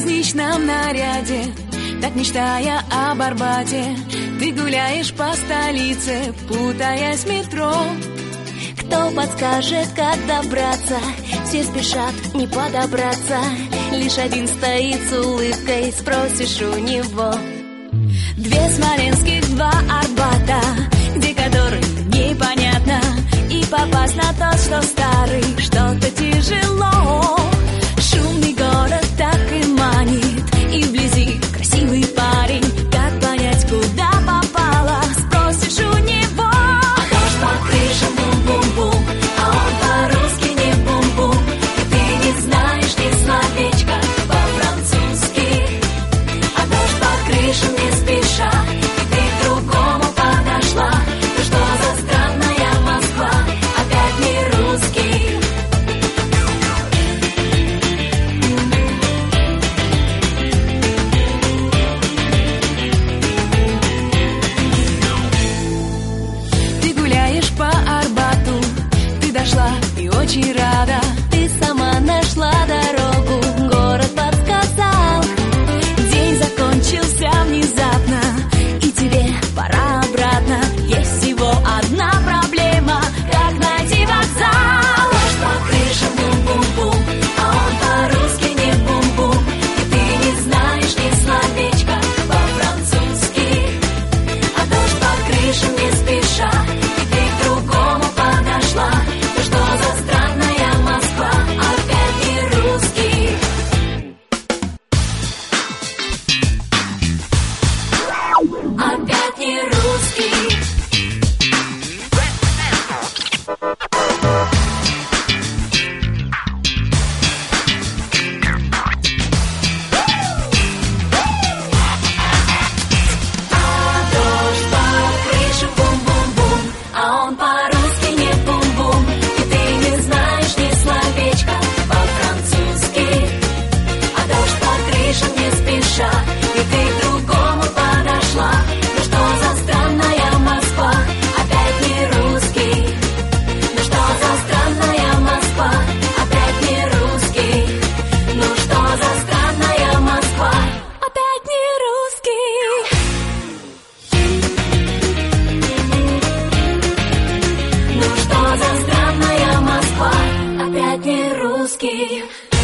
праздничном наряде, так мечтая об Арбате. Ты гуляешь по столице, путаясь в метро. Кто подскажет, как добраться? Все спешат не подобраться. Лишь один стоит с улыбкой, спросишь у него. Две смоленских, два Арбата, где который непонятно. И попасть на тот, что старый, что-то тяжело. Шумный город так и манит, и вблизи красивый парень. Как понять, куда попала, спросишь у него. А дождь по крышам бум-бум-бум, а он по-русски не бум-бум. И ты не знаешь ни словечка по-французски. А дождь по крышам не спеша, и ты к другому подошла. Ну что за странная Москва, опять не русский. Ты гуляешь по Арбату, ты дошла и очень рада. Ты сама нашла дорогу, город подсказал. День закончился внезапно, и тебе пора обратно. Есть всего одна проблема, как найти вокзал. Дождь по крышам бум-бум-бум, а он по-русски не бум-бум. И ты не знаешь ни словечка по-французски. А дождь по крышам не спеша, и ты к другому подошла. Ну что за странная Москва, опять не русский. Опять не русский. Дождь по крыше бум-бум-бум, а он по-русски не бум-бум. И ты не знаешь ни словечка по-французски. А дождь по крышам не спеша, и ты к другому подошла. Ну что за странная Москва, опять не русский. Ну что за странная Москва, опять не русский. Ну что за странная Москва, опять не русский. Ну что за странная Москва, опять не русский.